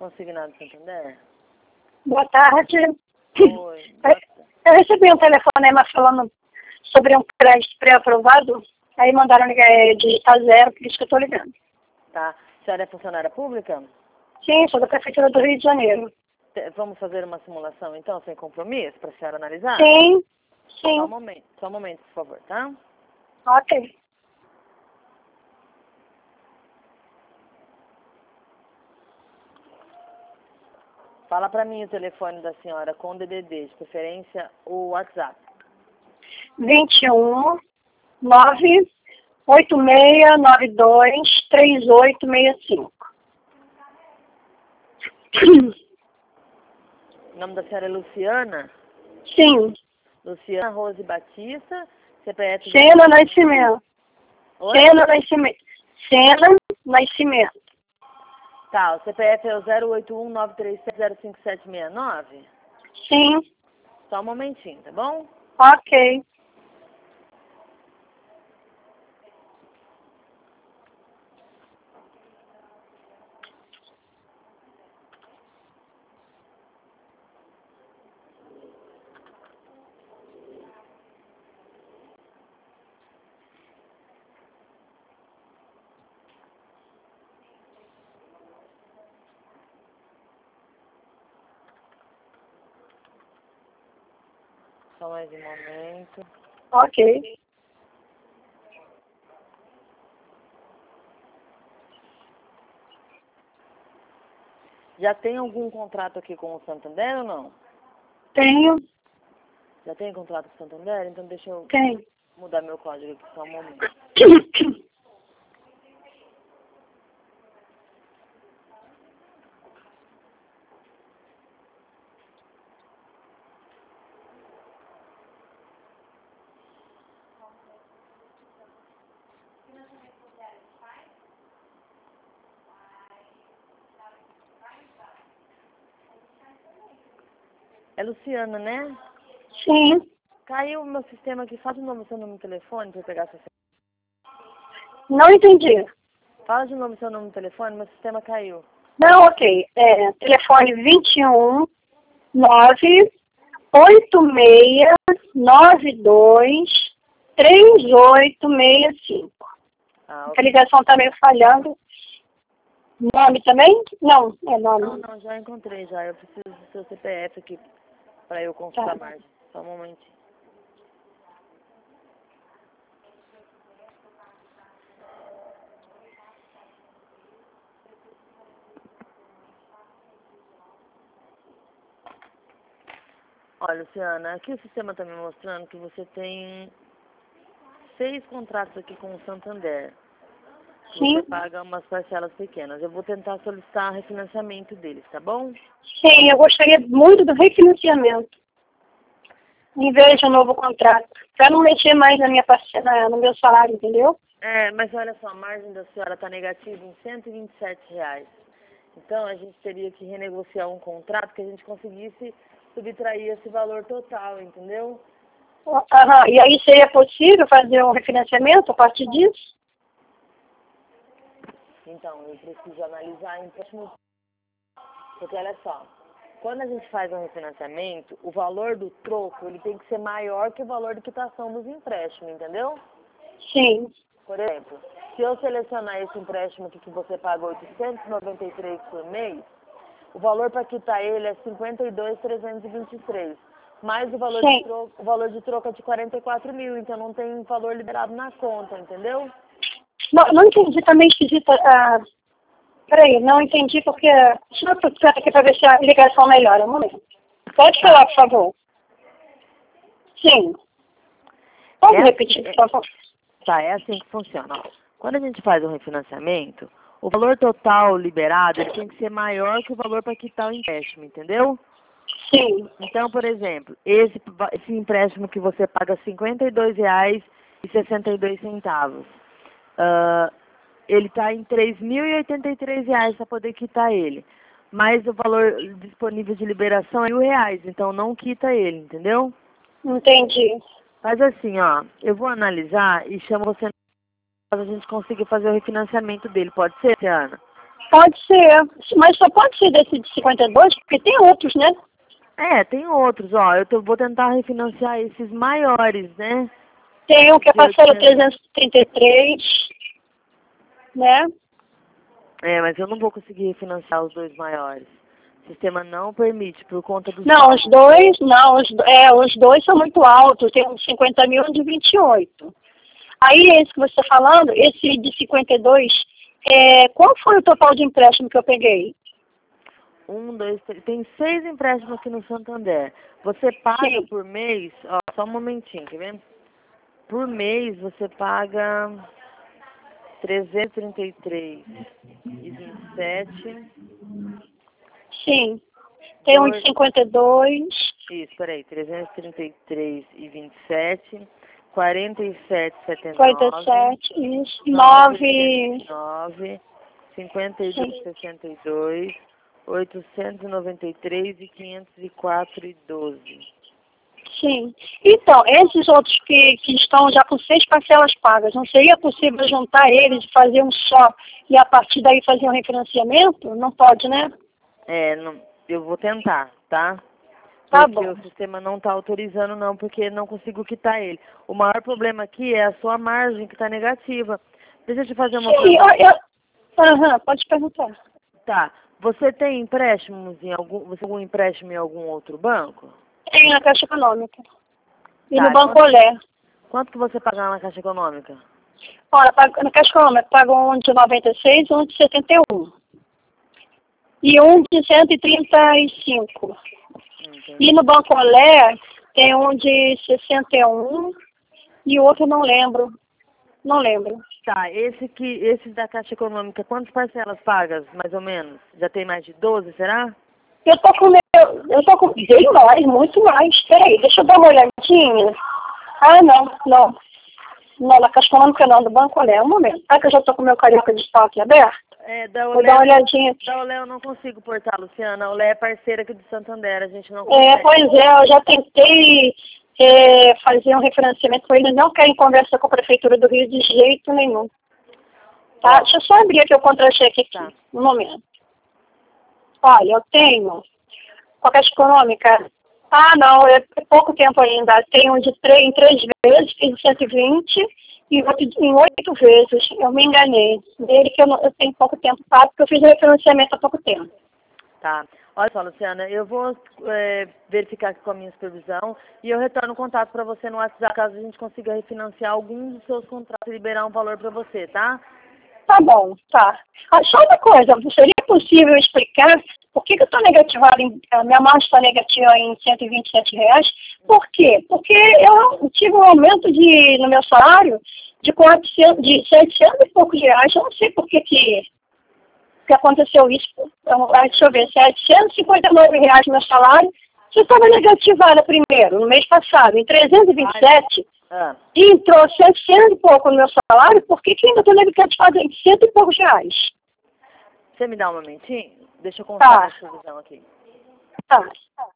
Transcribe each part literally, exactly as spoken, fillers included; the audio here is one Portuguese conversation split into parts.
Consignado Santander? Boa tarde. Oi. Boa tarde. Eu recebi um telefonema falando sobre um crédito pré-aprovado, aí mandaram ligar, é, digitar zero, por isso que eu estou ligando. Tá. A senhora é funcionária pública? Sim, sou da Prefeitura do Rio de Janeiro. Te- Vamos fazer uma simulação, então, sem compromisso, para a senhora analisar? Sim, Só um sim. momento, só um momento, por favor, tá? Ok. Fala para mim o telefone da senhora com D D D, de preferência o WhatsApp. vinte e um, nove oito seis nove dois três oito seis cinco. O nome da senhora é Luciana? Sim. Luciana Rose Batista, C P F... Sena Nascimento. Oi? Sena Nascimento. Sena Nascimento. Tá, o C P F é o zero oito um nove três sete zero cinco sete seis nove? Sim. Só um momentinho, tá bom? Ok. Só mais um momento. Ok. Já tem algum contrato aqui com o Santander ou não? Tenho. Já tem contrato com o Santander? Então deixa eu Tenho. mudar meu código aqui só um momento. É Luciana, né? Sim. Caiu o meu sistema aqui. Fala de novo seu número de telefone para eu pegar seu... Não entendi. Fala de novo seu número de telefone, meu sistema caiu. Não, ok. É, telefone vinte e um, nove oito seis nove dois três oito seis cinco. Ah, A ok. ligação está meio falhando. Nome também? Não, é Não, nome. não, já encontrei já. Eu preciso do seu C P F aqui para eu consultar Tá. mais. Só um momentinho. Olha, Luciana, aqui o sistema está me mostrando que você tem seis contratos aqui com o Santander. Sim. Você paga umas parcelas pequenas. Eu vou tentar solicitar refinanciamento deles, tá bom? Sim, eu gostaria muito do refinanciamento. Em vez de um novo contrato. Para não mexer mais na minha parcela, no meu salário, entendeu? É, mas olha só, a margem da senhora está negativa em cento e vinte e sete reais. Então a gente teria que renegociar um contrato que a gente conseguisse subtrair esse valor total, entendeu? Aham. E aí seria possível fazer um refinanciamento a partir disso? Então, eu preciso analisar empréstimo. Porque olha só, quando a gente faz um refinanciamento, o valor do troco ele tem que ser maior que o valor de quitação dos empréstimos, entendeu? Sim. Por exemplo, se eu selecionar esse empréstimo aqui que você paga oitocentos e noventa e três por mês, o valor para quitar ele é cinquenta e dois mil trezentos e vinte e três. Mais o valor, de troco, o valor de troco é de quarenta e quatro mil, então não tem valor liberado na conta, entendeu? Não, não entendi, tá meio esquisita. Ah, peraí, não entendi porque... Deixa eu ficar aqui para ver se a ligação melhora. Um momento. Pode falar, por favor. Sim. Pode É repetir, assim, por favor? tá, é assim que funciona. Ó. Quando a gente faz um refinanciamento, o valor total liberado ele tem que ser maior que o valor para quitar o empréstimo, entendeu? Sim. Então, por exemplo, esse, esse empréstimo que você paga cinquenta e dois reais e sessenta e dois centavos, uh, ele está em três mil e oitenta e três reais para poder quitar ele. Mas o valor disponível de liberação é mil reais, então não quita ele, entendeu? Entendi. Mas assim, ó, eu vou analisar e chamo você para a gente conseguir fazer o refinanciamento dele. Pode ser, Tiana? Pode ser, mas só pode ser desse de cinquenta e dois, porque tem outros, né? É, tem outros, ó. Eu tô, vou tentar refinanciar esses maiores, né? Tem um que é De parcela oitocentos. trezentos e trinta e três, né? É, mas eu não vou conseguir refinanciar os dois maiores. O sistema não permite, por conta do Não, os saldo. dois, não, os, é, os dois são muito altos, tem um de cinquenta mil e um de vinte e oito. Aí, esse que você está falando, esse de cinquenta e dois, é, qual foi o total de empréstimo que eu peguei? Um, dois, três. Tem seis empréstimos aqui no Santander. Você paga Sim, por mês, ó, só um momentinho, quer ver? Por mês você paga trezentos e trinta e três e vinte e sete. sim. Tem um de Dois, cinquenta e dois, isso, peraí, trezentos e trinta e três e vinte e sete, quarenta e sete e setenta e quarenta e nove, sete, isso, nove e oitenta nove, e nove, cinquenta e dois sim, e sessenta e dois, oitocentos e noventa e três e quinhentos e quatro e doze. sim. Então, esses outros que, que estão já com seis parcelas pagas, não seria possível juntar eles e fazer um só e a partir daí fazer um refinanciamento? Não pode, né? É, não, eu vou tentar, tá? Tá Porque bom. o sistema não está autorizando não, porque não consigo quitar ele. O maior problema aqui é a sua margem que está negativa. Deixa eu te fazer uma Sim, pergunta. eu, eu, aham, pode perguntar. Tá. Você tem empréstimos em algum, você tem algum empréstimo em algum outro banco? Tem na Caixa Econômica. E no Tá. Banco Quanto, Olé. quanto que você paga na Caixa Econômica? Olha, pago- na Caixa Econômica pagam um de noventa e seis e um de setenta e um. E um de cento e trinta e cinco. E Entendi. no Banco Olé tem um de sessenta e um e o outro eu não lembro. Não lembro. Tá, esse que, esse da Caixa Econômica, quantas parcelas pagas, mais ou menos? Já tem mais de doze, será? Eu tô com meu, eu tô com bem mais, muito mais. Peraí, deixa eu dar uma olhadinha. Ah, não, não. Não, na Caixa Econômica não, do Banco Olé. Um momento. Ah, que eu já tô com o meu carioca de estoque aberto. É, da Vou dar Olé, uma olhadinha aqui. da Olé eu não consigo portar, Luciana. A Olé é parceira aqui do Santander, a gente não É, consegue. pois é, eu já tentei é, fazer um refinanciamento com eles, não querem conversa com a Prefeitura do Rio de jeito nenhum. Tá? Ó, Deixa eu só abrir aqui o contra-cheque tá. aqui, um momento. Olha, eu tenho, com a Caixa Econômica, ah não, é pouco tempo ainda, tenho um de três, em três vezes, fiz cento e vinte e outro em oito vezes, eu me enganei. Dele que eu, não, eu tenho pouco tempo, tá? Porque eu fiz o refinanciamento há pouco tempo. Tá. Olha só, Luciana, eu vou é, verificar aqui com a minha supervisão e eu retorno o contato para você no WhatsApp caso a gente consiga refinanciar algum dos seus contratos e liberar um valor para você, tá? Tá bom, tá. Ah, só uma coisa, seria possível explicar por que, que eu estou negativada, em, a minha margem está negativa em cento e vinte e sete reais? Por quê? Porque eu tive um aumento de, no meu salário de, quatrocentos, de setecentos e poucos reais, eu não sei por que, que, que aconteceu isso. Então, ah, deixa eu ver, setecentos e cinquenta e nove reais meu salário, você estava negativada primeiro, no mês passado, em trezentos e vinte e sete, Ah, e entrou setecentos e pouco no meu salário, por que, que ainda estou negativada em cento e poucos reais? você me dá um momentinho? Deixa eu consultar Tá, minha supervisão aqui. tá.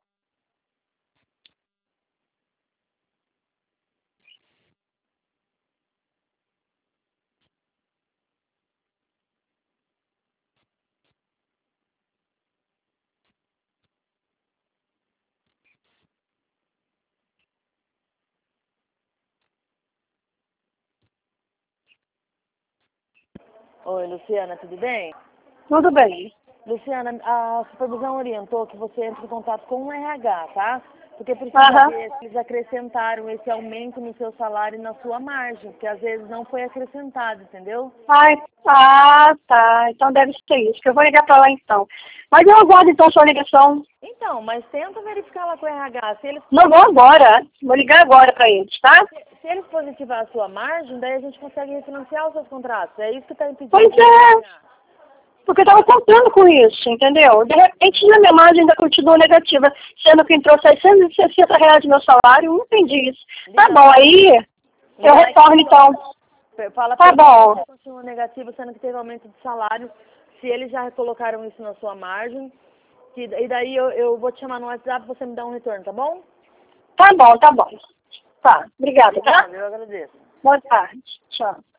Oi, Luciana, tudo bem? Tudo bem. Luciana, a supervisão orientou que você entre em contato com o R H, tá? Porque precisa Aham. ver se eles acrescentaram esse aumento no seu salário e na sua margem, porque às vezes não foi acrescentado, entendeu? Ai, ah, tá. Então deve ser isso, que eu vou ligar para lá então. Mas eu aguardo então sua ligação. Então, mas tenta verificar lá com o R H. Se eles, Não vou agora. Vou ligar agora para eles, tá? se eles positivar a sua margem, daí a gente consegue refinanciar os seus contratos. É isso que está impedindo Pois de é. refinanciar. Porque eu estava contando com isso, entendeu? De repente, na minha margem ainda continua negativa, sendo que entrou seiscentos e sessenta reais do meu salário, não entendi isso. Tá Liga bom, lá, aí eu liga lá e retorno então. per- fala Tá para eles que bom, você continua negativo, sendo que teve aumento de salário. Se eles já colocaram isso na sua margem, que, e daí eu, eu vou te chamar no WhatsApp e você me dá um retorno, tá bom? tá bom, tá bom. Tá, obrigada, tá? Obrigada, eu agradeço. Boa tarde. Tchau.